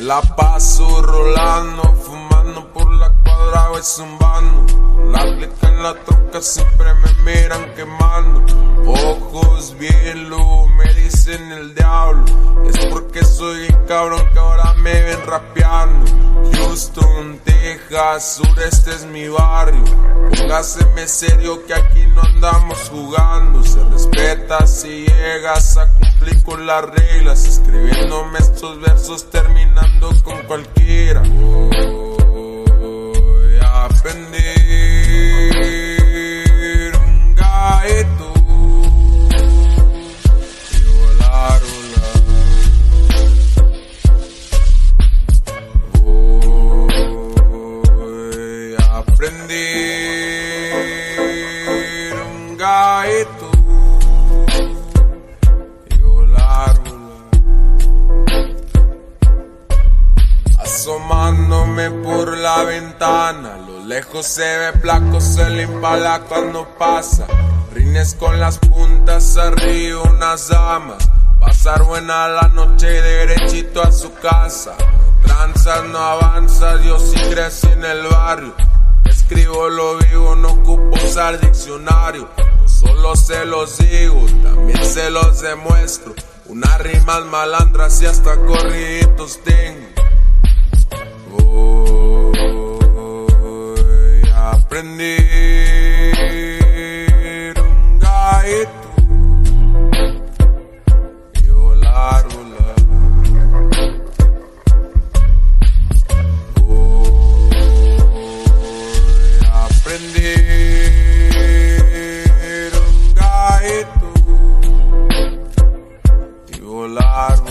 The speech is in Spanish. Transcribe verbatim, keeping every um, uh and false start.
la paso rolando, fumando por la cuadra voy zumbando. Con la clica en la troca siempre me miran quemando. Ojos bien luz, me dicen el diablo. Es porque soy bien cabrón que ahora me ven rapeando. Houston, Texas, sureste es mi barrio. Póngaseme serio que aquí no andamos jugando. Se respeta si llegas a cumplir con las reglas. Escribiéndome estos versos terminando con cualquiera. Voy a aprender un gaito y volar, volar. Voy a aprender un gaito y volar, volar. Asomándome por la ventana, a lo lejos se ve Placos, el Impala cuando pasa. Rines con las puntas arriba, unas damas. Pasar buena la noche y derechito a su casa. No tranzas, no avanzas, yo sí crecí en el barrio. Escribo lo vivo, no ocupo usar diccionario. No solo se los digo, también se los demuestro. Unas rimas malandras y hasta corriditos tengo. Voy a aprender un gaito y volar, volar. Voy a aprender un gaito y volar, volar.